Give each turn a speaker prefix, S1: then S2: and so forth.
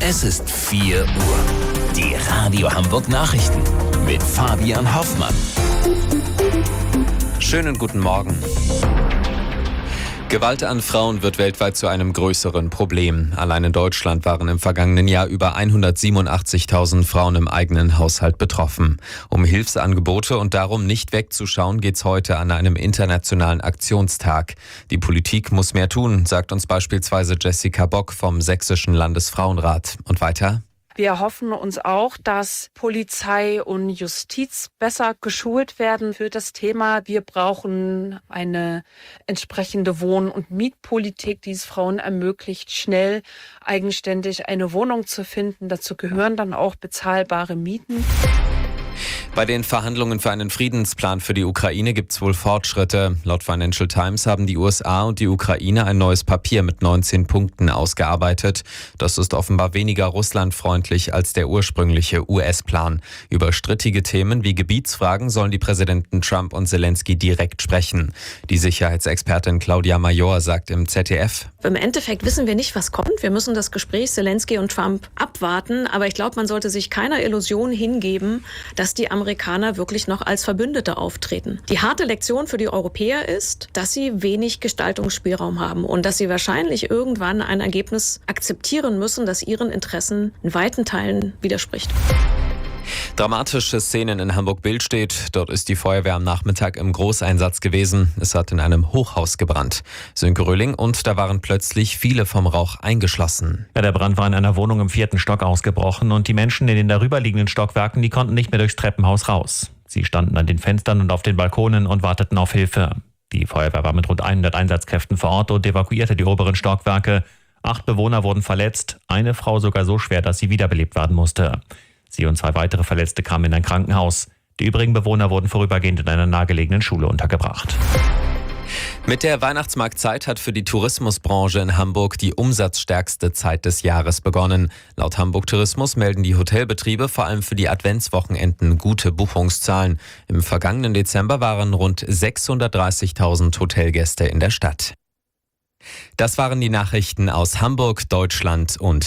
S1: Es ist 4 Uhr. Die Radio Hamburg Nachrichten mit Fabian Hoffmann.
S2: Schönen guten Morgen. Gewalt an Frauen wird weltweit zu einem größeren Problem. Allein in Deutschland waren im vergangenen Jahr über 187.000 Frauen im eigenen Haushalt betroffen. Um Hilfsangebote und darum nicht wegzuschauen, geht's heute an einem internationalen Aktionstag. Die Politik muss mehr tun, sagt uns beispielsweise Jessica Bock vom Sächsischen Landesfrauenrat. Und weiter?
S3: Wir erhoffen uns auch, dass Polizei und Justiz besser geschult werden für das Thema. Wir brauchen eine entsprechende Wohn- und Mietpolitik, die es Frauen ermöglicht, schnell eigenständig eine Wohnung zu finden. Dazu gehören dann auch bezahlbare Mieten.
S2: Bei den Verhandlungen für einen Friedensplan für die Ukraine gibt es wohl Fortschritte. Laut Financial Times haben die USA und die Ukraine ein neues Papier mit 19 Punkten ausgearbeitet. Das ist offenbar weniger russlandfreundlich als der ursprüngliche US-Plan. Über strittige Themen wie Gebietsfragen sollen die Präsidenten Trump und Zelensky direkt sprechen. Die Sicherheitsexpertin Claudia Major sagt im ZDF:
S4: Im Endeffekt wissen wir nicht, was kommt. Wir müssen das Gespräch Zelensky und Trump abwarten. Aber ich glaube, man sollte sich keiner Illusion hingeben, dass die Amerikaner wirklich noch als Verbündete auftreten. Die harte Lektion für die Europäer ist, dass sie wenig Gestaltungsspielraum haben und dass sie wahrscheinlich irgendwann ein Ergebnis akzeptieren müssen, das ihren Interessen in weiten Teilen widerspricht.
S2: Dramatische Szenen in Hamburg-Billstedt. Dort ist die Feuerwehr am Nachmittag im Großeinsatz gewesen. Es hat in einem Hochhaus gebrannt. Sönke Röhling, und da waren plötzlich viele vom Rauch eingeschlossen.
S5: Ja, der Brand war in einer Wohnung im 4. Stock ausgebrochen und die Menschen in den darüberliegenden Stockwerken, die konnten nicht mehr durchs Treppenhaus raus. Sie standen an den Fenstern und auf den Balkonen und warteten auf Hilfe. Die Feuerwehr war mit rund 100 Einsatzkräften vor Ort und evakuierte die oberen Stockwerke. 8 Bewohner wurden verletzt, eine Frau sogar so schwer, dass sie wiederbelebt werden musste. Sie und 2 weitere Verletzte kamen in ein Krankenhaus. Die übrigen Bewohner wurden vorübergehend in einer nahegelegenen Schule untergebracht.
S2: Mit der Weihnachtsmarktzeit hat für die Tourismusbranche in Hamburg die umsatzstärkste Zeit des Jahres begonnen. Laut Hamburg Tourismus melden die Hotelbetriebe vor allem für die Adventswochenenden gute Buchungszahlen. Im vergangenen Dezember waren rund 630.000 Hotelgäste in der Stadt. Das waren die Nachrichten aus Hamburg, Deutschland und